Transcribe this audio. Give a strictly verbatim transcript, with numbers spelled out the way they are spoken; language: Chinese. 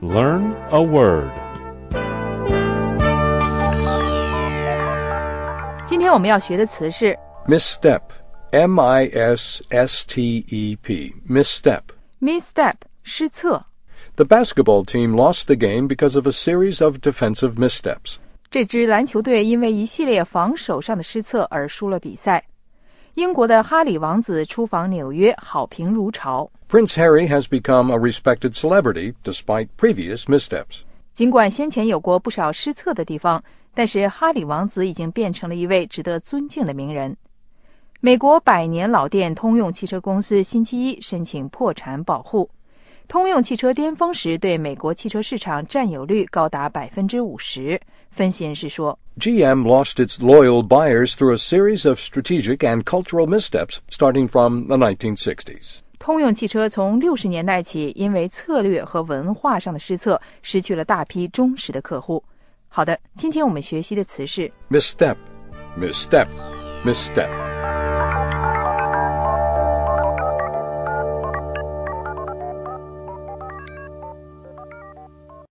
Learn a word. 今天我们要学的词是 misstep, M I S S T E P, misstep. misstep, 失策。 The basketball team lost the game because of a series of defensive missteps. 这支篮球队因为一系列防守上的失策而输了比赛。英国的哈里王子出访纽约，好评如潮。 Prince Harry has become a respected celebrity despite previous missteps. 尽管先前有过不少失策的地方，但是哈里王子已经变成了一位值得尊敬的名人。美国百年老店通用汽车公司星期一申请破产保护。通用汽车巅峰时对美国汽车市场占有率高达 百分之五十。 分析人士说 G M lost its loyal buyers through a series of strategic and cultural missteps starting from the nineteen sixties. 通用汽车从六十年代起因为策略和文化上的失策失去了大批忠实的客户。好的，今天我们学习的词是 Misstep, misstep, misstep.